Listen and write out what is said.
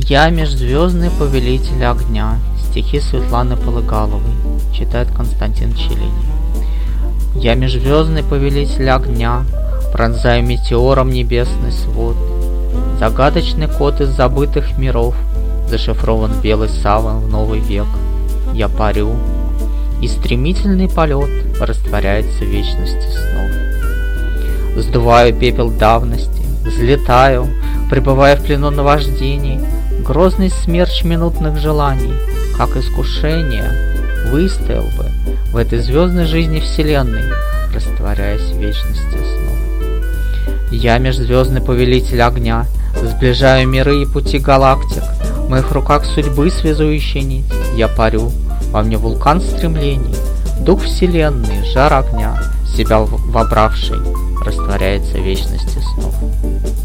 Я межзвездный повелитель огня. Стихи Светланы Полыгаловой. Читает Константин Челини. Я межзвездный повелитель огня, пронзаю метеором небесный свод. Загадочный код из забытых миров зашифрован в белый саван в новый век. Я парю, и стремительный полет растворяется в вечности снов. Сдуваю пепел давности, взлетаю, пребывая в плену наваждений. Грозный смерч минутных желаний, как искушение, выстоял бы в этой звездной жизни вселенной, растворяясь в вечности снов. Я межзвездный повелитель огня, сближаю миры и пути галактик. В моих руках судьбы связующая нить. Я парю, во мне вулкан стремлений, дух вселенной, жар огня, себя вобравший, растворяется в вечности снов.